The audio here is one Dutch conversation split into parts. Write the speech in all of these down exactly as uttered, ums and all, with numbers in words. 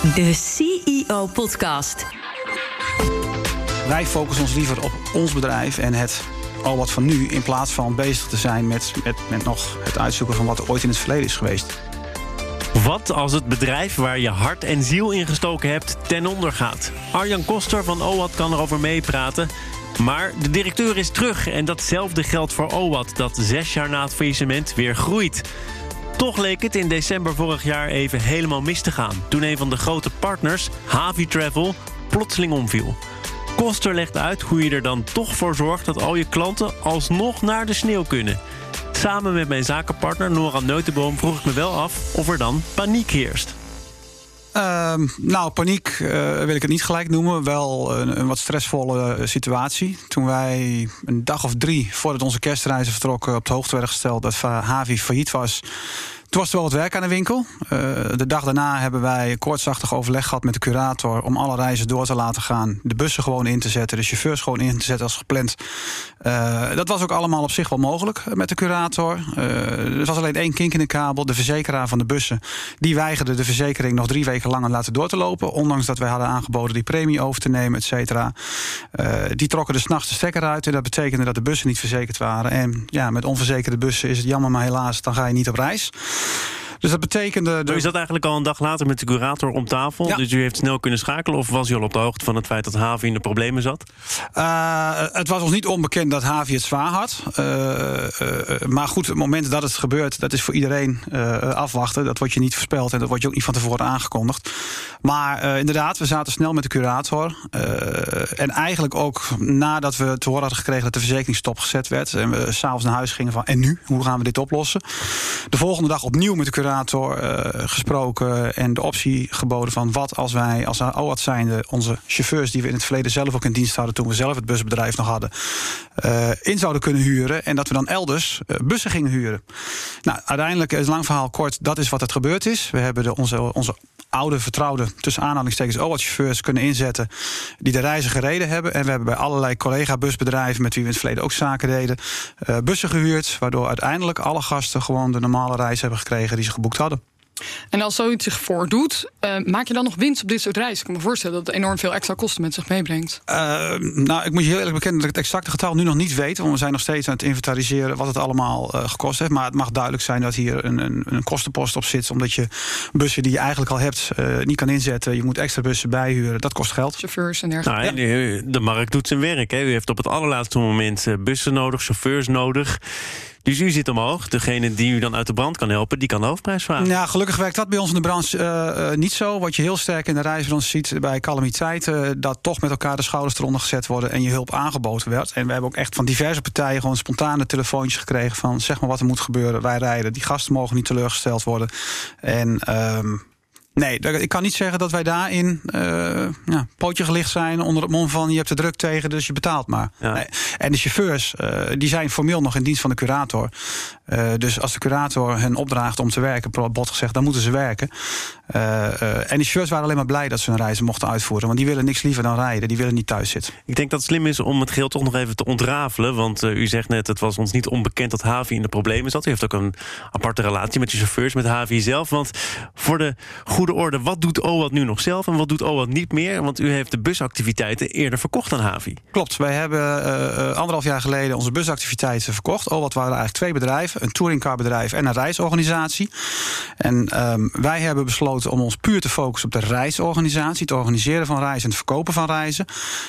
De C E O-podcast. Wij focussen ons liever op ons bedrijf en het al wat van nu, in plaats van bezig te zijn met, met, met nog het uitzoeken van wat er ooit in het verleden is geweest. Wat als het bedrijf waar je hart en ziel in gestoken hebt ten onder gaat? Arjan Koster van OWAT kan erover meepraten. Maar de directeur is terug en datzelfde geldt voor OWAT, dat zes jaar na het faillissement weer groeit. Toch leek het in december vorig jaar even helemaal mis te gaan, toen een van de grote partners, Havy Travel, plotseling omviel. Koster legt uit hoe je er dan toch voor zorgt dat al je klanten alsnog naar de sneeuw kunnen. Samen met mijn zakenpartner Nora Neutenboom vroeg ik me wel af of er dan paniek heerst. Uh, nou, paniek uh, wil ik het niet gelijk noemen. Wel een, een wat stressvolle uh, situatie. Toen wij een dag of drie voordat onze kerstreizen vertrokken op de hoogte werden gesteld dat Havy failliet was, toen was er wel wat werk aan de winkel. Uh, de dag daarna hebben wij koortsachtig overleg gehad met de curator om alle reizen door te laten gaan. De bussen gewoon in te zetten, de chauffeurs gewoon in te zetten als gepland. Uh, dat was ook allemaal op zich wel mogelijk met de curator. Uh, er was alleen één kink in de kabel. De verzekeraar van de bussen die weigerde de verzekering nog drie weken lang laten door te lopen. Ondanks dat wij hadden aangeboden die premie over te nemen, et cetera. Uh, die trokken er 's nachts de stekker uit. En dat betekende dat de bussen niet verzekerd waren. En ja, met onverzekerde bussen is het jammer, maar helaas, dan ga je niet op reis. Dus dat betekende... De... U zat eigenlijk al een dag later met de curator om tafel. Ja. Dus u heeft snel kunnen schakelen? Of was u al op de hoogte van het feit dat Havy in de problemen zat? Uh, het was ons niet onbekend dat Havy het zwaar had. Uh, uh, maar goed, het moment dat het gebeurt, dat is voor iedereen uh, afwachten. Dat wordt je niet voorspeld en dat wordt je ook niet van tevoren aangekondigd. Maar uh, inderdaad, we zaten snel met de curator. Uh, en eigenlijk ook nadat we te horen hadden gekregen dat de verzekering stopgezet werd. En we s'avonds naar huis gingen van, en nu? Hoe gaan we dit oplossen? De volgende dag opnieuw met de curator Uh, gesproken en de optie geboden van wat als wij als OWAT zijnde onze chauffeurs die we in het verleden zelf ook in dienst hadden toen we zelf het busbedrijf nog hadden, uh, in zouden kunnen huren en dat we dan elders uh, bussen gingen huren. Nou, uiteindelijk is lang verhaal kort, dat is wat het gebeurd is. We hebben de, onze, onze oude vertrouwde tussen aanhalingstekens OWAT-chauffeurs kunnen inzetten die de reizen gereden hebben. En we hebben bij allerlei collega-busbedrijven met wie we in het verleden ook zaken deden, uh, bussen gehuurd, waardoor uiteindelijk alle gasten gewoon de normale reis hebben gekregen die ze geboekt hadden. En als zoiets zich voordoet, uh, maak je dan nog winst op dit soort reizen? Ik kan me voorstellen dat het enorm veel extra kosten met zich meebrengt. Uh, nou, ik moet je heel eerlijk bekennen dat ik het exacte getal nu nog niet weet. Want we zijn nog steeds aan het inventariseren wat het allemaal uh, gekost heeft. Maar het mag duidelijk zijn dat hier een, een, een kostenpost op zit. Omdat je bussen die je eigenlijk al hebt uh, niet kan inzetten. Je moet extra bussen bijhuren. Dat kost geld. Chauffeurs en dergelijke. Nou, ja. De markt doet zijn werk. Hè. U heeft op het allerlaatste moment bussen nodig, chauffeurs nodig. Dus u zit omhoog. Degene die u dan uit de brand kan helpen, die kan de hoofdprijs vragen. Ja, gelukkig werkt dat bij ons in de branche uh, uh, niet zo. Wat je heel sterk in de reisbranche ziet bij calamiteiten, uh, dat toch met elkaar de schouders eronder gezet worden en je hulp aangeboden werd. En we hebben ook echt van diverse partijen gewoon spontane telefoontjes gekregen van zeg maar wat er moet gebeuren. Wij rijden. Die gasten mogen niet teleurgesteld worden. En um, nee, ik kan niet zeggen dat wij daarin uh, ja, pootje gelicht zijn onder het mom van je hebt de druk tegen, dus je betaalt maar. Ja. Nee. En de chauffeurs, uh, die zijn formeel nog in dienst van de curator. Uh, dus als de curator hen opdraagt om te werken, per bot gezegd, dan moeten ze werken. Uh, uh, en die chauffeurs waren alleen maar blij dat ze hun reizen mochten uitvoeren. Want die willen niks liever dan rijden, die willen niet thuis zitten. Ik denk dat het slim is om het geheel toch nog even te ontrafelen. Want uh, u zegt net, het was ons niet onbekend dat Havy in de problemen zat. U heeft ook een aparte relatie met de chauffeurs, met Havy zelf. Want voor de goede orde, wat doet OWAT nu nog zelf en wat doet OWAT niet meer? Want u heeft de busactiviteiten eerder verkocht aan Havy. Klopt, wij hebben uh, anderhalf jaar geleden onze busactiviteiten verkocht. OWAT waren eigenlijk twee bedrijven, een touringcarbedrijf en een reisorganisatie. En um, wij hebben besloten om ons puur te focussen op de reisorganisatie, het organiseren van reizen en het verkopen van reizen.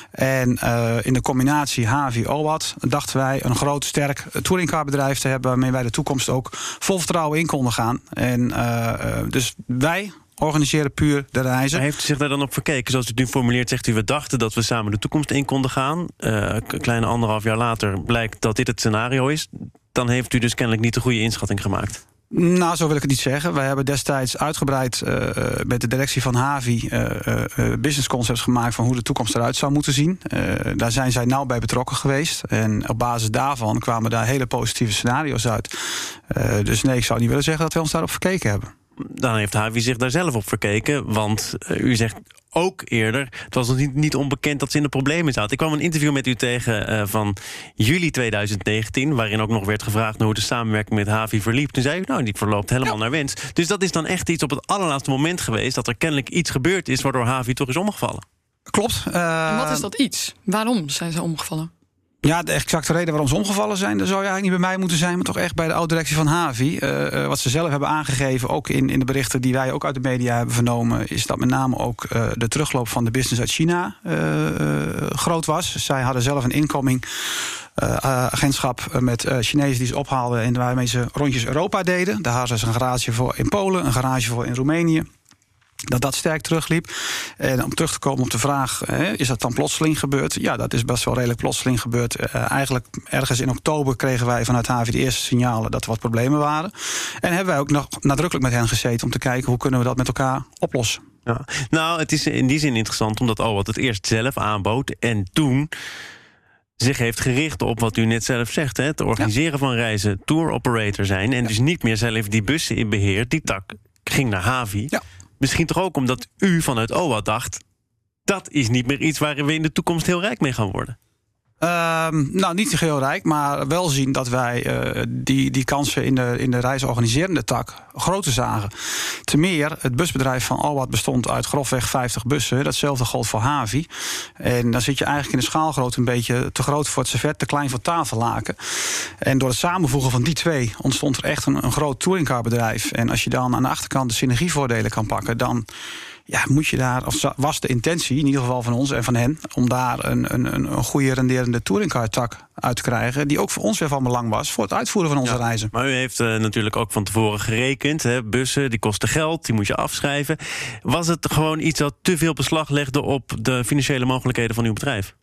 En uh, in de combinatie Havy-OWAT dachten wij een groot, sterk touringcarbedrijf te hebben waarmee wij de toekomst ook vol vertrouwen in konden gaan. En uh, dus wij organiseren puur de reizen. Maar heeft u zich daar dan op verkeken? Zoals u het nu formuleert, zegt u, we dachten dat we samen de toekomst in konden gaan. Uh, een kleine anderhalf jaar later blijkt dat dit het scenario is. Dan heeft u dus kennelijk niet de goede inschatting gemaakt. Nou, zo wil ik het niet zeggen. Wij hebben destijds uitgebreid uh, met de directie van Havy uh, uh, business concepts gemaakt van hoe de toekomst eruit zou moeten zien. Uh, daar zijn zij nauw bij betrokken geweest. En op basis daarvan kwamen daar hele positieve scenario's uit. Uh, dus nee, ik zou niet willen zeggen dat we ons daarop verkeken hebben. dan heeft Havi zich daar zelf op verkeken. Want uh, u zegt ook eerder, het was nog niet, niet onbekend dat ze in de problemen zaten. Ik kwam een interview met u tegen uh, van juli tweeduizend negentien... waarin ook nog werd gevraagd naar hoe de samenwerking met Havi verliep. Toen zei u, nou, die verloopt helemaal ja. naar wens. Dus dat is dan echt iets op het allerlaatste moment geweest... dat er kennelijk iets gebeurd is waardoor Havi toch is omgevallen. Klopt. Uh, en wat is dat iets? Waarom zijn ze omgevallen? Ja, de exacte reden waarom ze omgevallen zijn... dat zou je eigenlijk niet bij mij moeten zijn... maar toch echt bij de oud-directie van Havi. Uh, uh, wat ze zelf hebben aangegeven, ook in, in de berichten... die wij ook uit de media hebben vernomen... is dat met name ook uh, de terugloop van de business uit China uh, uh, groot was. Zij hadden zelf een incoming... Uh, uh, agentschap met uh, Chinezen die ze ophaalden... en waarmee ze rondjes Europa deden. Daar hadden ze een garage voor in Polen, een garage voor in Roemenië... dat dat sterk terugliep. En om terug te komen op de vraag, hè, is dat dan plotseling gebeurd? Ja, dat is best wel redelijk plotseling gebeurd. Uh, eigenlijk ergens in oktober kregen wij vanuit Havi de eerste signalen... dat er wat problemen waren. En hebben wij ook nog nadrukkelijk met hen gezeten... om te kijken hoe kunnen we dat met elkaar oplossen. Ja. Nou, het is in die zin interessant... omdat Owat het eerst zelf aanbood en toen... zich heeft gericht op wat u net zelf zegt... Hè, het organiseren ja. van reizen, tour operator zijn... en ja. dus niet meer zelf die bussen in beheer. Die tak ging naar Havi... Ja. Misschien toch ook omdat u vanuit Owat dacht... dat is niet meer iets waar we in de toekomst heel rijk mee gaan worden. Uh, nou, niet heel rijk, maar wel zien dat wij uh, die, die kansen in de, in de reisorganiserende tak groter zagen. Ten meer, het busbedrijf van Owat bestond uit grofweg vijftig bussen. Datzelfde gold voor Havi. En dan zit je eigenlijk in de schaalgrootte een beetje te groot voor het servet, te klein voor het tafellaken. En door het samenvoegen van die twee ontstond er echt een, een groot touringcarbedrijf. En als je dan aan de achterkant de synergievoordelen kan pakken, dan... ja, moet je daar, of was de intentie, in ieder geval van ons en van hen... om daar een, een, een goede renderende touringcar-tak uit te krijgen... die ook voor ons weer van belang was voor het uitvoeren van onze ja, reizen. Maar u heeft uh, natuurlijk ook van tevoren gerekend. Hè, bussen, die kosten geld, die moet je afschrijven. Was het gewoon iets dat te veel beslag legde op de financiële mogelijkheden van uw bedrijf?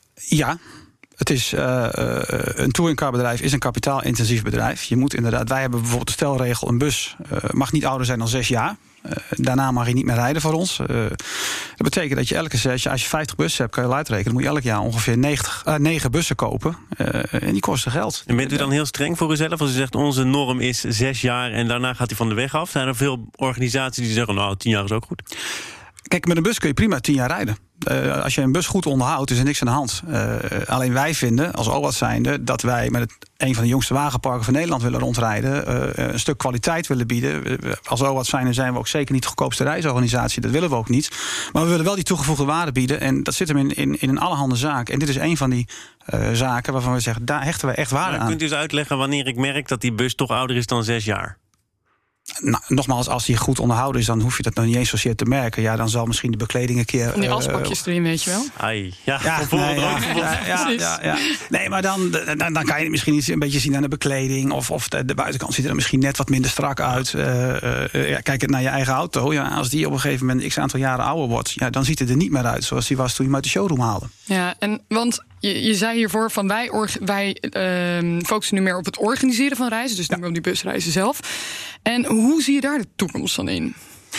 Ja. Het is uh, uh, een touringcarbedrijf is een kapitaalintensief bedrijf. Je moet inderdaad, wij hebben bijvoorbeeld de stelregel: een bus uh, mag niet ouder zijn dan zes jaar. Uh, daarna mag je niet meer rijden voor ons. Uh, dat betekent dat je elke zes jaar, als je vijftig bussen hebt, kan je uitrekenen, moet je elk jaar ongeveer negentig, uh, negen bussen kopen. Uh, en die kosten geld. En bent u dan heel streng voor uzelf als u zegt onze norm is zes jaar en daarna gaat hij van de weg af? Zijn er veel organisaties die zeggen nou tien jaar is ook goed? Kijk, met een bus kun je prima tien jaar rijden. Uh, als je een bus goed onderhoudt, is er niks aan de hand. Uh, alleen wij vinden, als Owat zijnde, dat wij met het, een van de jongste wagenparken van Nederland willen rondrijden. Uh, een stuk kwaliteit willen bieden. Uh, als Owat zijnde zijn we ook zeker niet de goedkoopste reisorganisatie. Dat willen we ook niet. Maar we willen wel die toegevoegde waarde bieden. En dat zit hem in, in, in een allerhande zaak. En dit is een van die uh, zaken waarvan we zeggen, daar hechten we echt waarde maar aan. Kunt u eens uitleggen wanneer ik merk dat die bus toch ouder is dan zes jaar? Nou, nogmaals, als die goed onderhouden is, dan hoef je dat nog niet eens zozeer te merken. Ja, dan zal misschien de bekleding een keer... Van die asbakjes uh, erin, weet je wel. Ai, ja, ja, bijvoorbeeld nee, ook. Ja, ja, ja, ja. Nee, maar dan, dan, dan kan je het misschien iets een beetje zien aan de bekleding. Of, of de, de buitenkant ziet er misschien net wat minder strak uit. Uh, uh, ja, kijk naar je eigen auto. Ja, als die op een gegeven moment x aantal jaren ouder wordt, ja, dan ziet het er niet meer uit zoals die was toen je hem uit de showroom haalde. Ja, en want je, je zei hiervoor van wij, org, wij uh, focussen nu meer op het organiseren van reizen. Dus niet ja. meer op die busreizen zelf. En hoe zie je daar de toekomst dan in?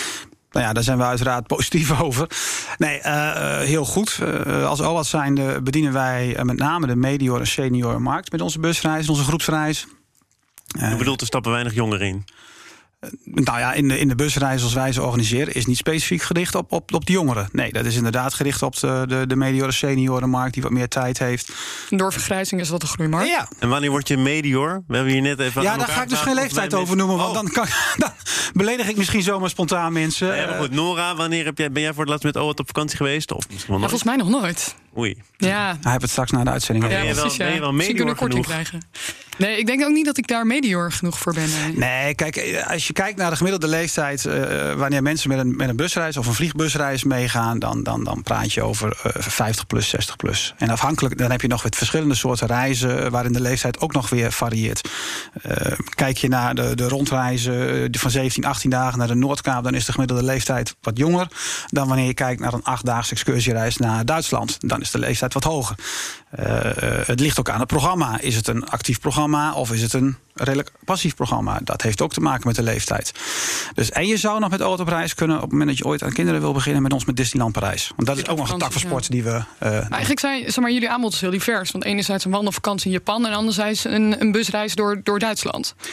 Nou ja, daar zijn we uiteraard positief over. Nee, uh, heel goed. Uh, als Owat zijnde bedienen wij uh, met name de medior en senior markt met onze busreis, onze groepsreis. Uh, Je bedoelt, er stappen weinig jongeren in? Uh, nou ja, in de, in de busreis zoals wij ze organiseren is niet specifiek gericht op, op, op de jongeren. Nee, dat is inderdaad gericht op de, de, de medior en seniorenmarkt die wat meer tijd heeft. Door vergrijzing is dat een groeimarkt. Ja. En wanneer word je medior? We hebben hier net even. Ja, daar ga ik dus geen leeftijd over noemen, want oh. dan, kan, dan beledig ik misschien zomaar spontaan mensen. Ja, maar goed, Nora, wanneer heb jij, ben jij voor het laatst met Owat op vakantie geweest? Of misschien wel ja, volgens mij nog nooit. Oei. Ja. Hij heeft het straks na de uitzending. Ja, ben je wel, precies, ja. ben je wel Misschien medior kunnen we genoeg? korting krijgen. Nee, ik denk ook niet dat ik daar medior genoeg voor ben. Nee, nee kijk, als je kijkt naar de gemiddelde leeftijd, uh, wanneer mensen met een, met een busreis of een vliegbusreis meegaan, dan, dan, dan praat je over uh, vijftig plus, zestig plus. En afhankelijk, dan heb je nog weer verschillende soorten reizen, waarin de leeftijd ook nog weer varieert. Uh, kijk je naar de, de rondreizen van zeventien, achttien dagen naar de Noordkaap, dan is de gemiddelde leeftijd wat jonger dan wanneer je kijkt naar een achtdaagse excursiereis naar Duitsland. Dan is de leeftijd wat hoger. Uh, uh, het ligt ook aan het programma. Is het een actief programma of is het een redelijk passief programma? Dat heeft ook te maken met de leeftijd. Dus, en je zou nog met Owat op reis kunnen op het moment dat je ooit aan kinderen wil beginnen met ons met Disneyland Parijs. Want dat is ook nog een tak van sport ja. die we... Uh, maar eigenlijk zijn zeg maar, jullie aanbod is heel divers. Want enerzijds een wandelvakantie in Japan en anderzijds een, een busreis door, door Duitsland.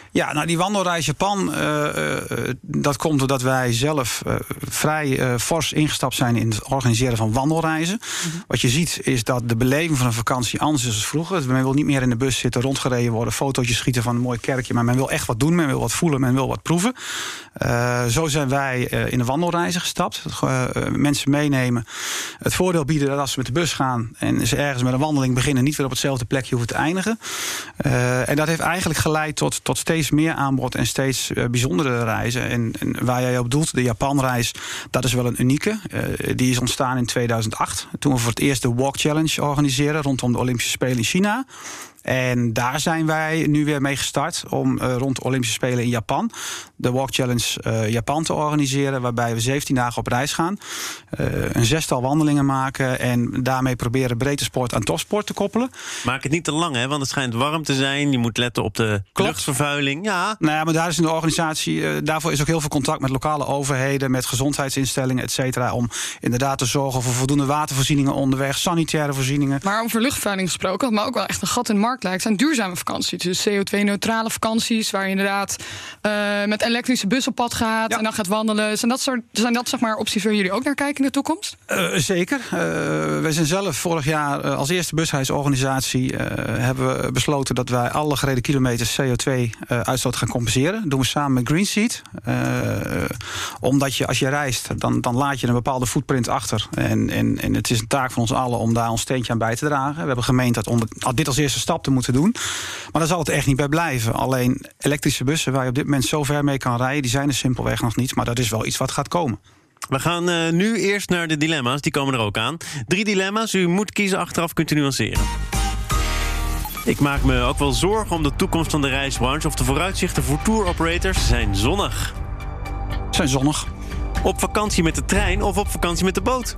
Ja, nou die wandelreis Japan, uh, uh, dat komt doordat wij zelf uh, vrij uh, fors ingestapt zijn in het organiseren van wandelreizen. Mm-hmm. Wat je ziet is dat de beleving van een vakantie anders is dan vroeger. Men wil niet meer in de bus zitten, rondgereden worden, fotootjes schieten van een mooi kerkje, maar men wil echt wat doen, men wil wat voelen, men wil wat proeven. Uh, zo zijn wij uh, in de wandelreizen gestapt. Uh, uh, mensen meenemen, het voordeel bieden dat als ze met de bus gaan en ze ergens met een wandeling beginnen, niet weer op hetzelfde plekje hoeven te eindigen. Uh, en dat heeft eigenlijk geleid tot, tot steeds meer aanbod en steeds uh, bijzondere reizen. En, en waar jij op doelt, de Japanreis, dat is wel een unieke. Uh, die is ontstaan in tweeduizend acht. Toen we voor het eerst de Walk Challenge organiseren rondom de Olympische Spelen in China. En daar zijn wij nu weer mee gestart om uh, rond de Olympische Spelen in Japan de Walk Challenge uh, Japan te organiseren, waarbij we zeventien dagen op reis gaan, uh, een zestal wandelingen maken en daarmee proberen breedte sport aan topsport te koppelen. Maak het niet te lang, hè? Want het schijnt warm te zijn. Je moet letten op de Klopt. luchtvervuiling. Ja. Nou ja, maar daar is in de organisatie, uh, daarvoor is ook heel veel contact met lokale overheden, met gezondheidsinstellingen, et cetera, om inderdaad te zorgen voor voldoende watervoorzieningen onderweg, sanitaire voorzieningen. Maar over luchtvervuiling gesproken, maar ook wel echt een gat in de markt lijkt, zijn duurzame vakanties. Dus C O twee neutrale vakanties, waar je inderdaad uh, met elektrische bus op pad gaat ja. en dan gaat wandelen. Zijn dat, soort, zijn dat zeg maar opties waar jullie ook naar kijken in de toekomst? Uh, zeker. Uh, wij zijn zelf vorig jaar uh, als eerste busreisorganisatie uh, hebben we besloten dat wij alle gereden kilometers C O twee uitstoot gaan compenseren. Dat doen we samen met Greenseed. Uh, omdat je als je reist, dan, dan laat je een bepaalde footprint achter. En, en, en het is een taak van ons allen om daar ons steentje aan bij te dragen. We hebben gemeend dat om dit als eerste stap te moeten doen. Maar daar zal het echt niet bij blijven. Alleen elektrische bussen waar je op dit moment zo ver mee kan rijden, die zijn er simpelweg nog niet. Maar dat is wel iets wat gaat komen. We gaan uh, nu eerst naar de dilemma's. Die komen er ook aan. Drie dilemma's. U moet kiezen. Achteraf kunt u nuanceren. Ik maak me ook wel zorgen om de toekomst van de reisbranche. Of de vooruitzichten voor tour operators zijn zonnig. Zijn zonnig. Op vakantie met de trein of op vakantie met de boot?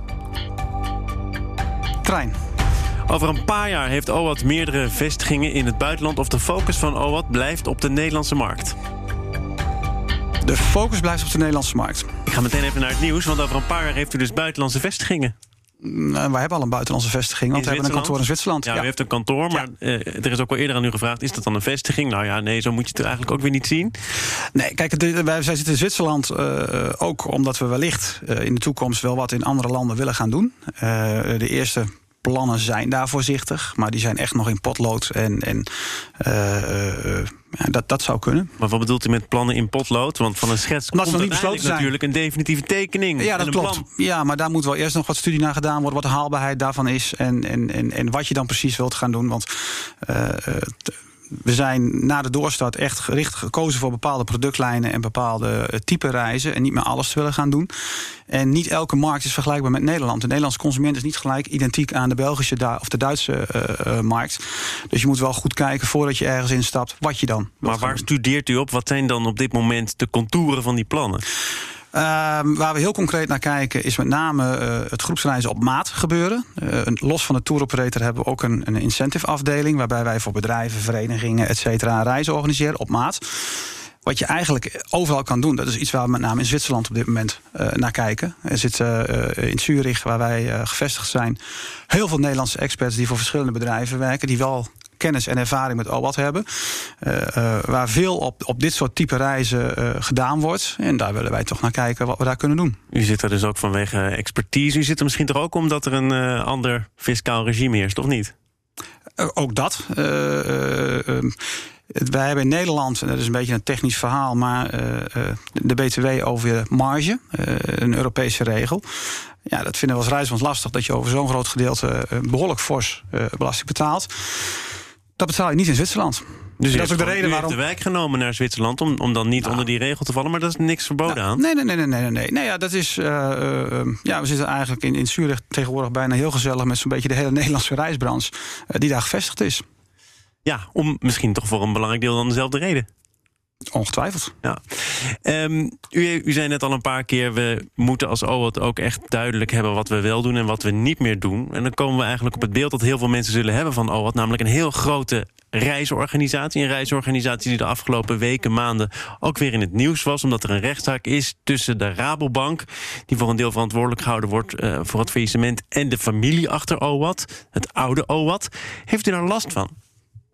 Trein. Over een paar jaar heeft O W A T meerdere vestigingen in het buitenland, of de focus van O W A T blijft op de Nederlandse markt? De focus blijft op de Nederlandse markt. Ik ga meteen even naar het nieuws, want over een paar jaar heeft u dus buitenlandse vestigingen. Nou, wij hebben al een buitenlandse vestiging, want we hebben een kantoor in Zwitserland. Ja, ja. u heeft een kantoor, maar ja. uh, er is ook al eerder aan u gevraagd, is dat dan een vestiging? Nou ja, nee, zo moet je het eigenlijk ook weer niet zien. Nee, kijk, de, wij zitten in Zwitserland uh, ook omdat we wellicht uh, in de toekomst wel wat in andere landen willen gaan doen. Uh, de eerste plannen zijn daar voorzichtig, maar die zijn echt nog in potlood. En, en uh, uh, ja, dat, dat zou kunnen. Maar wat bedoelt u met plannen in potlood? Want van een schets komt nog niet besloten natuurlijk een definitieve tekening. Ja, dat en klopt. Plan. Ja, maar daar moet wel eerst nog wat studie naar gedaan worden, wat de haalbaarheid daarvan is en, en, en, en wat je dan precies wilt gaan doen. Want uh, uh, t- we zijn na de doorstart echt gericht gekozen voor bepaalde productlijnen en bepaalde uh, type reizen en niet meer alles te willen gaan doen. En niet elke markt is vergelijkbaar met Nederland. De Nederlandse consument is niet gelijk identiek aan de Belgische da- of de Duitse uh, uh, markt. Dus je moet wel goed kijken voordat je ergens instapt wat je dan. Maar waar studeert u op? Wat zijn dan op dit moment de contouren van die plannen? Uh, waar we heel concreet naar kijken is met name uh, het groepsreizen op maat gebeuren. Uh, los van de tour operator hebben we ook een, een incentive afdeling, waarbij wij voor bedrijven, verenigingen, et cetera reizen organiseren op maat. Wat je eigenlijk overal kan doen. Dat is iets waar we met name in Zwitserland op dit moment uh, naar kijken. Er zitten uh, in Zurich, waar wij uh, gevestigd zijn, heel veel Nederlandse experts die voor verschillende bedrijven werken, die wel kennis en ervaring met O W A T hebben. Uh, uh, waar veel op, op dit soort type reizen uh, gedaan wordt. En daar willen wij toch naar kijken wat we daar kunnen doen. U zit er dus ook vanwege expertise. U zit er misschien toch ook omdat er een uh, ander fiscaal regime heerst, of niet? Uh, ook dat. Uh, uh, uh, wij hebben in Nederland, en dat is een beetje een technisch verhaal, maar uh, uh, de B T W over marge, uh, een Europese regel. Ja, dat vinden we als reizigers lastig, dat je over zo'n groot gedeelte uh, behoorlijk fors uh, belasting betaalt. Dat betaal je niet in Zwitserland. Dus dat is ook de reden u waarom. heeft de wijk genomen naar Zwitserland om, om dan niet nou. onder die regel te vallen, maar dat is niks verboden nou, aan. Nee, nee, nee, nee, nee, nee. nee ja, dat is. Uh, uh, ja, we zitten eigenlijk in, in Zurich tegenwoordig bijna heel gezellig met zo'n beetje de hele Nederlandse reisbranche uh, die daar gevestigd is. Ja, om misschien toch voor een belangrijk deel dan dezelfde reden. Ongetwijfeld. Ja. Um, u, u zei net al een paar keer, we moeten als O W A T ook echt duidelijk hebben wat we wel doen en wat we niet meer doen. En dan komen we eigenlijk op het beeld dat heel veel mensen zullen hebben van O W A T, namelijk een heel grote reisorganisatie. Een reisorganisatie die de afgelopen weken, maanden ook weer in het nieuws was, omdat er een rechtszaak is tussen de Rabobank, die voor een deel verantwoordelijk gehouden wordt uh, voor het faillissement, en de familie achter O W A T, het oude O W A T. Heeft u daar last van?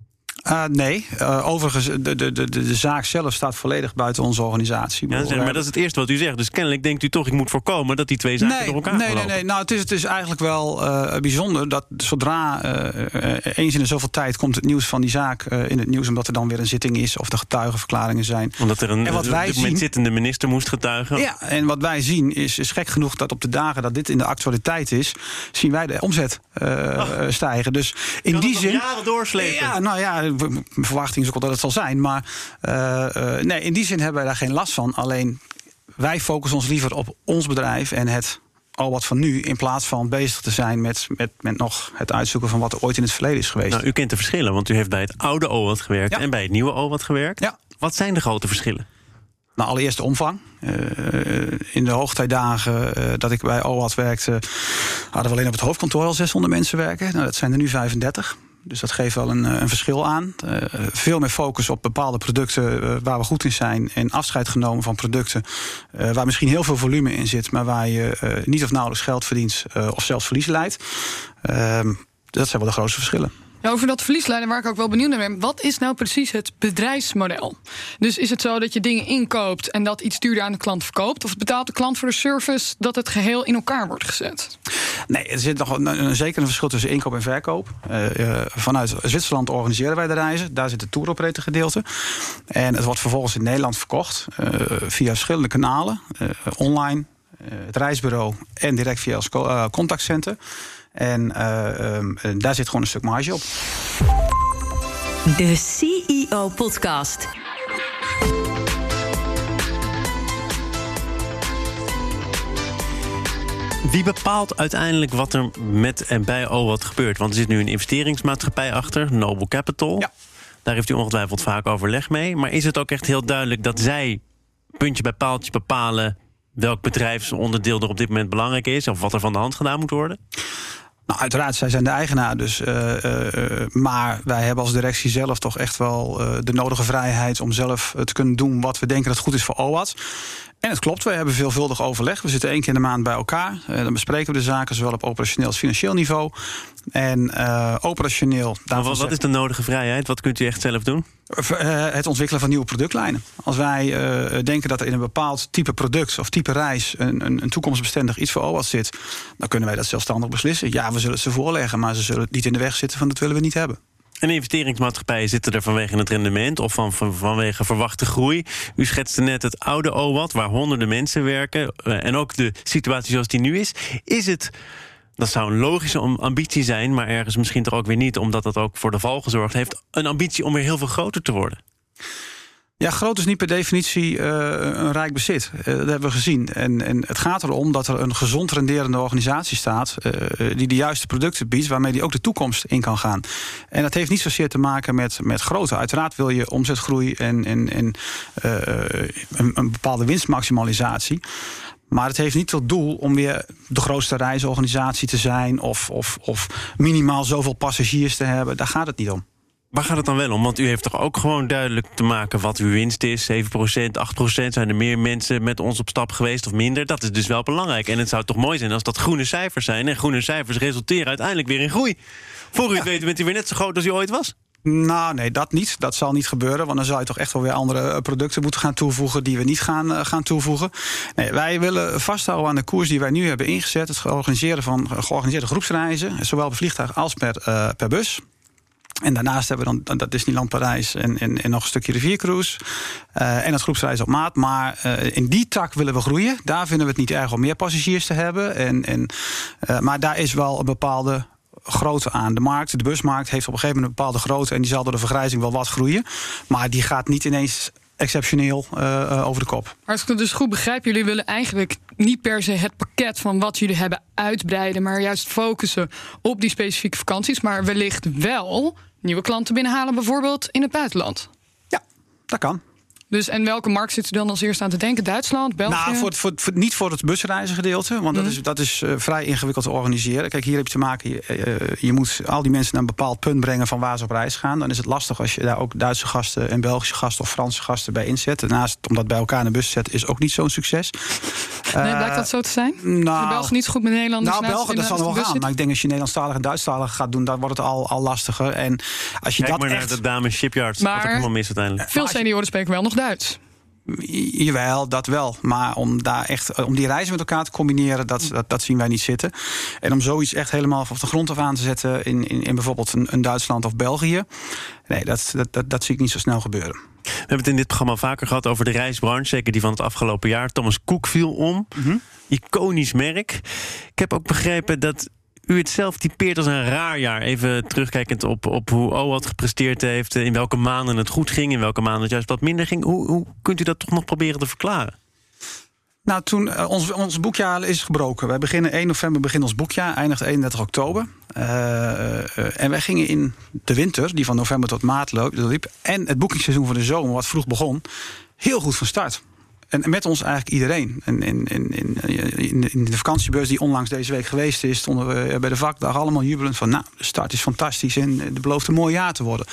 Uh, nee, uh, overigens, de, de, de, de zaak zelf staat volledig buiten onze organisatie. Ja, maar dat is het eerste wat u zegt. Dus kennelijk denkt u toch, ik moet voorkomen dat die twee zaken nee, door elkaar nee, gaan nee, lopen. nee. Nou, het is, het is eigenlijk wel uh, bijzonder dat zodra uh, eens in de zoveel tijd komt het nieuws van die zaak uh, in het nieuws, omdat er dan weer een zitting is of de getuigenverklaringen zijn. Omdat er een en wat op wij dit moment zien, zittende minister moest getuigen. Ja, en wat wij zien is, is gek genoeg dat op de dagen dat dit in de actualiteit is, zien wij de omzet uh, oh. stijgen. Dus in kan die het zin. nog jaren doorslepen. Ja, nou ja, mijn verwachting is ook al dat het zal zijn. Maar uh, uh, nee, in die zin hebben wij daar geen last van. Alleen wij focussen ons liever op ons bedrijf en het al wat van nu, in plaats van bezig te zijn met, met, met nog het uitzoeken van wat er ooit in het verleden is geweest. Nou, u kent de verschillen, want u heeft bij het oude O W A T gewerkt ja. en bij het nieuwe O W A T gewerkt. Ja. Wat zijn de grote verschillen? Nou, allereerst de omvang. Uh, in de hoogtijdagen uh, dat ik bij O W A T werkte, hadden we alleen op het hoofdkantoor al zeshonderd mensen werken. Nou, dat zijn er nu vijfendertig. Dus dat geeft wel een, een verschil aan. Uh, veel meer focus op bepaalde producten uh, waar we goed in zijn. En afscheid genomen van producten uh, waar misschien heel veel volume in zit, maar waar je uh, niet of nauwelijks geld verdient uh, of zelfs verlies leidt. Uh, dat zijn wel de grootste verschillen. Ja, over dat verliesleiden waar ik ook wel benieuwd naar ben. Wat is nou precies het bedrijfsmodel? Dus is het zo dat je dingen inkoopt en dat iets duurder aan de klant verkoopt? Of betaalt de klant voor de service dat het geheel in elkaar wordt gezet? Nee, er zit nog een, een, zeker een verschil tussen inkoop en verkoop. Uh, uh, vanuit Zwitserland organiseren wij de reizen. Daar zit het tour operator gedeelte. En het wordt vervolgens in Nederland verkocht uh, via verschillende kanalen. Uh, online, uh, het reisbureau en direct via ons uh, contactcenter. En uh, um, daar zit gewoon een stuk marge op. De C E O-podcast. Wie bepaalt uiteindelijk wat er met en bij O W A T gebeurt? Want er zit nu een investeringsmaatschappij achter, Noble Capital. Ja. Daar heeft u ongetwijfeld vaak overleg mee. Maar is het ook echt heel duidelijk dat zij puntje bij paaltje bepalen welk bedrijfsonderdeel er op dit moment belangrijk is, of wat er van de hand gedaan moet worden? Nou, uiteraard, zij zijn de eigenaar, dus, uh, uh, maar wij hebben als directie zelf toch echt wel uh, de nodige vrijheid om zelf te kunnen doen wat we denken dat goed is voor O W A T. En het klopt, we hebben veelvuldig overleg. We zitten één keer in de maand bij elkaar. Uh, dan bespreken we de zaken, zowel op operationeel als financieel niveau. En uh, operationeel. Wat, wat is de nodige vrijheid? Wat kunt u echt zelf doen? Uh, het ontwikkelen van nieuwe productlijnen. Als wij uh, denken dat er in een bepaald type product of type reis een, een, een toekomstbestendig iets voor O W A T zit, dan kunnen wij dat zelfstandig beslissen. Ja, we zullen het ze voorleggen, maar ze zullen niet in de weg zitten van dat willen we niet hebben. En investeringsmaatschappijen zitten er vanwege het rendement of van, van, vanwege verwachte groei. U schetste net het oude O W A T, waar honderden mensen werken. Uh, en ook de situatie zoals die nu is. Is het, dat zou een logische ambitie zijn, maar ergens misschien toch ook weer niet, omdat dat ook voor de val gezorgd heeft, een ambitie om weer heel veel groter te worden? Ja, groot is niet per definitie uh, een rijk bezit. Uh, dat hebben we gezien. En, en het gaat erom dat er een gezond renderende organisatie staat, Uh, die de juiste producten biedt, waarmee die ook de toekomst in kan gaan. En dat heeft niet zozeer te maken met, met grootte. Uiteraard wil je omzetgroei en, en, en uh, een, een bepaalde winstmaximalisatie. Maar het heeft niet tot doel om weer de grootste reisorganisatie te zijn, Of, of, of minimaal zoveel passagiers te hebben. Daar gaat het niet om. Waar gaat het dan wel om? Want u heeft toch ook gewoon duidelijk te maken wat uw winst is. zeven procent, acht procent. Zijn er meer mensen met ons op stap geweest of minder? Dat is dus wel belangrijk. En het zou toch mooi zijn als dat groene cijfers zijn. En groene cijfers resulteren uiteindelijk weer in groei. Voor u het weet bent u weer net zo groot als u ooit was. Nou, nee, dat niet. Dat zal niet gebeuren. Want dan zou je toch echt wel weer andere producten moeten gaan toevoegen die we niet gaan, uh, gaan toevoegen. Nee, wij willen vasthouden aan de koers die wij nu hebben ingezet. Het organiseren van georganiseerde groepsreizen, zowel per vliegtuig als per, uh, per bus. En daarnaast hebben we dan dat Disneyland Parijs en, en, en nog een stukje riviercruise. Uh, en het groepsreizen op maat. Maar uh, in die tak willen we groeien. Daar vinden we het niet erg om meer passagiers te hebben. En, en, uh, maar daar is wel een bepaalde grootte aan. De markt, de busmarkt, heeft op een gegeven moment een bepaalde grootte. En die zal door de vergrijzing wel wat groeien. Maar die gaat niet ineens exceptioneel uh, uh, over de kop. Als ik het dus goed begrijp, jullie willen eigenlijk niet per se het pakket van wat jullie hebben uitbreiden, maar juist focussen op die specifieke vakanties, maar wellicht wel nieuwe klanten binnenhalen, bijvoorbeeld in het buitenland. Ja, dat kan. Dus en welke markt zit u dan als eerste aan te denken? Duitsland, België? Nou, voor, voor, voor, niet voor het busreizengedeelte, want mm. dat is, dat is uh, vrij ingewikkeld te organiseren. Kijk, hier heb je te maken, je, uh, je moet al die mensen naar een bepaald punt brengen van waar ze op reis gaan. Dan is het lastig als je daar ook Duitse gasten en Belgische gasten of Franse gasten bij inzet. Daarnaast, om dat bij elkaar in de bus te zetten, is ook niet zo'n succes. Nee, blijkt dat zo te zijn? Nou, de Belgen niet zo goed met Nederlanders? Nou, Belgen, dat zal er wel gaan. Maar ik denk als je Nederlandstalig en Duitsstalig gaat doen, dan wordt het al, al lastiger. En als je Kijk dat maar echt... naar de dames shipyards. Maar wat er helemaal mis uiteindelijk. Veel senioren spreken wel nog Duits. Jawel, dat wel. Maar om daar echt om die reizen met elkaar te combineren, dat, dat, dat zien wij niet zitten. En om zoiets echt helemaal van de grond af aan te zetten in, in, in bijvoorbeeld een, een Duitsland of België, nee, dat, dat, dat, dat zie ik niet zo snel gebeuren. We hebben het in dit programma vaker gehad over de reisbranche, zeker die van het afgelopen jaar. Thomas Cook viel om. Mm-hmm. Iconisch merk. Ik heb ook begrepen dat u het zelf typeert als een raar jaar. Even terugkijkend op, op hoe O W A T gepresteerd heeft, in welke maanden het goed ging, in welke maanden het juist wat minder ging. Hoe, hoe kunt u dat toch nog proberen te verklaren? Nou, toen uh, ons, ons boekjaar is gebroken. Wij beginnen één november begint ons boekjaar, eindigt eenendertig oktober. Uh, uh, en wij gingen in de winter, die van november tot maart liep, en het boekingsseizoen van de zomer, wat vroeg begon, heel goed van start. En met ons eigenlijk iedereen. En in, in, in, in de vakantiebeurs die onlangs deze week geweest is, stonden we bij de vakdag allemaal jubelend van, nou, de start is fantastisch en het belooft een mooi jaar te worden.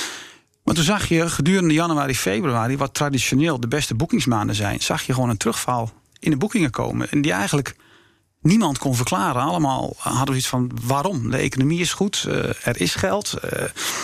Maar toen zag je gedurende januari, februari, wat traditioneel de beste boekingsmaanden zijn, zag je gewoon een terugval in de boekingen komen. En die eigenlijk niemand kon verklaren. Allemaal hadden we iets van, waarom? De economie is goed, uh, er is geld. Uh,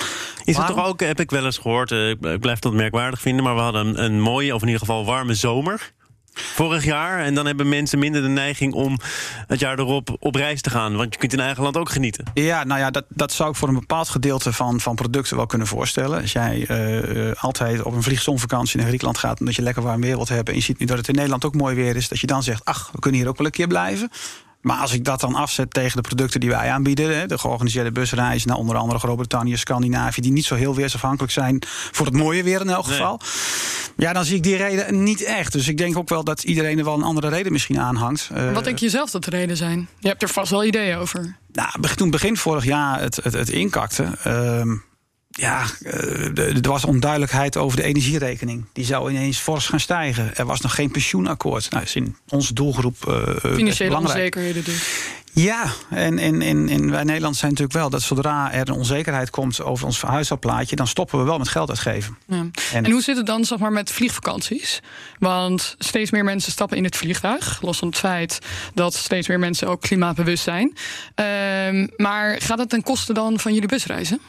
Is het toch ook, heb ik wel eens gehoord, uh, ik blijf dat merkwaardig vinden, maar we hadden een, een mooie, of in ieder geval warme zomer vorig jaar. En dan hebben mensen minder de neiging om het jaar erop op reis te gaan. Want je kunt in eigen land ook genieten. Ja, nou ja, dat, dat zou ik voor een bepaald gedeelte van, van producten wel kunnen voorstellen. Als jij uh, altijd op een vliegzonvakantie naar Griekenland gaat, omdat je lekker warm weer wilt hebben, en je ziet nu dat het in Nederland ook mooi weer is, dat je dan zegt, ach, we kunnen hier ook wel een keer blijven. Maar als ik dat dan afzet tegen de producten die wij aanbieden, de georganiseerde busreizen naar onder andere Groot-Brittannië, Scandinavië, die niet zo heel weersafhankelijk zijn voor het mooie weer in elk geval. Nee. Ja, dan zie ik die reden niet echt. Dus ik denk ook wel dat iedereen er wel een andere reden misschien aanhangt. Wat denk je zelf dat de reden zijn? Je hebt er vast wel ideeën over. Nou, toen begin vorig jaar het, het, het inkakte, Uh, Ja, er was onduidelijkheid over de energierekening. Die zou ineens fors gaan stijgen. Er was nog geen pensioenakkoord. Nou, dat is in onze doelgroep uh, financiële onzekerheden dus. Ja, en, en, en, en wij Nederland zijn natuurlijk wel dat zodra er een onzekerheid komt over ons huishoudplaatje, dan stoppen we wel met geld uitgeven. Ja. En, en hoe zit het dan, zeg maar, met vliegvakanties? Want steeds meer mensen stappen in het vliegtuig, los van het feit dat steeds meer mensen ook klimaatbewust zijn. Um, maar gaat het ten koste dan van jullie busreizen?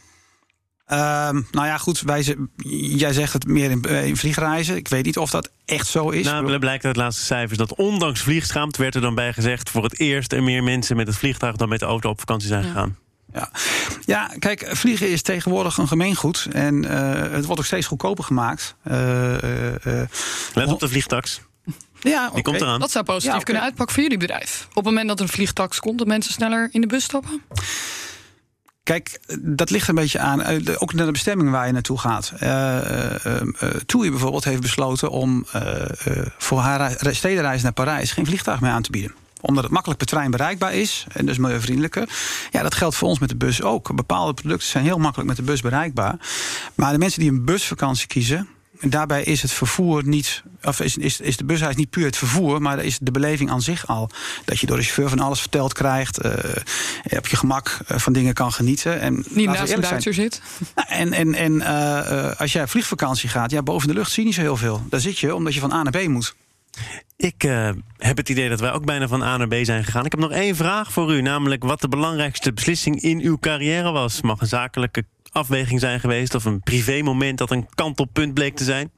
Uh, nou ja, goed, wij, jij zegt het meer in, in vliegreizen. Ik weet niet of dat echt zo is. Nou, blijkt uit de laatste cijfers dat ondanks vliegschaamte werd er dan bij gezegd, voor het eerst er meer mensen met het vliegtuig dan met de auto op vakantie zijn gegaan. Ja, ja, kijk, vliegen is tegenwoordig een gemeengoed. En uh, het wordt ook steeds goedkoper gemaakt. Uh, uh, Let op de vliegtax. Ja, okay. Die komt eraan. Dat zou positief ja, okay. kunnen uitpakken voor jullie bedrijf. Op het moment dat er een vliegtax komt, dat mensen sneller in de bus stappen? Kijk, dat ligt een beetje aan, ook naar de bestemming waar je naartoe gaat. Uh, uh, uh, TUI bijvoorbeeld heeft besloten om uh, uh, voor haar stedenreis naar Parijs geen vliegtuig meer aan te bieden. Omdat het makkelijk per trein bereikbaar is en dus milieuvriendelijker. Ja, dat geldt voor ons met de bus ook. Bepaalde producten zijn heel makkelijk met de bus bereikbaar. Maar de mensen die een busvakantie kiezen, daarbij is het vervoer niet, of is, is, is de busreis niet puur het vervoer, maar is de beleving aan zich al. Dat je door de chauffeur van alles verteld krijgt, uh, op je gemak uh, van dingen kan genieten. En, niet naast een Duitser zit. Nou, en en, en uh, uh, als jij op vliegvakantie gaat, ja, boven de lucht zie je niet zo heel veel. Daar zit je omdat je van A naar B moet. Ik uh, heb het idee dat wij ook bijna van A naar B zijn gegaan. Ik heb nog één vraag voor u, namelijk wat de belangrijkste beslissing in uw carrière was. Mag een zakelijke afweging zijn geweest of een privémoment dat een kantelpunt bleek te zijn?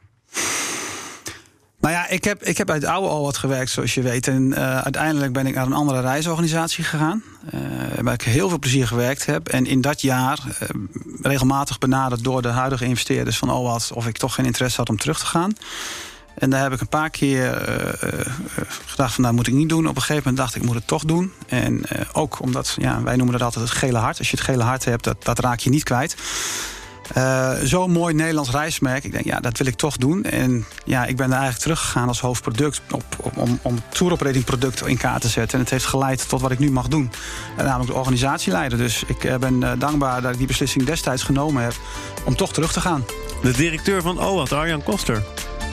Nou ja, ik heb, ik heb uit oude al wat gewerkt, zoals je weet. En uh, uiteindelijk ben ik naar een andere reisorganisatie gegaan. Uh, waar ik heel veel plezier gewerkt heb. En in dat jaar uh, regelmatig benaderd door de huidige investeerders van O W A T of ik toch geen interesse had om terug te gaan. En daar heb ik een paar keer uh, uh, gedacht van, nou moet ik niet doen. Op een gegeven moment dacht ik, ik moet het toch doen. En uh, ook omdat, ja, wij noemen dat altijd het gele hart. Als je het gele hart hebt, dat, dat raak je niet kwijt. Uh, Zo'n mooi Nederlands reismerk. Ik denk, ja, dat wil ik toch doen. En ja, ik ben daar eigenlijk teruggegaan als hoofdproduct op, op, om, om het touroperating product in kaart te zetten. En het heeft geleid tot wat ik nu mag doen. En namelijk de organisatieleider. Dus ik uh, ben uh, dankbaar dat ik die beslissing destijds genomen heb om toch terug te gaan. De directeur van O W A T, Arjan Koster.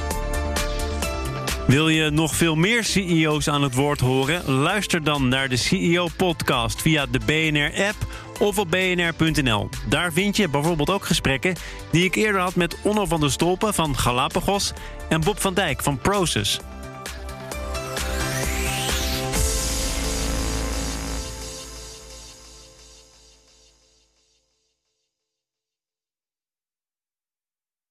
Wil je nog veel meer C E O's aan het woord horen? Luister dan naar de C E O-podcast via de B N R-app of op b n r punt n l. Daar vind je bijvoorbeeld ook gesprekken die ik eerder had met Onno van der Stolpen van Galapagos en Bob van Dijk van Proces.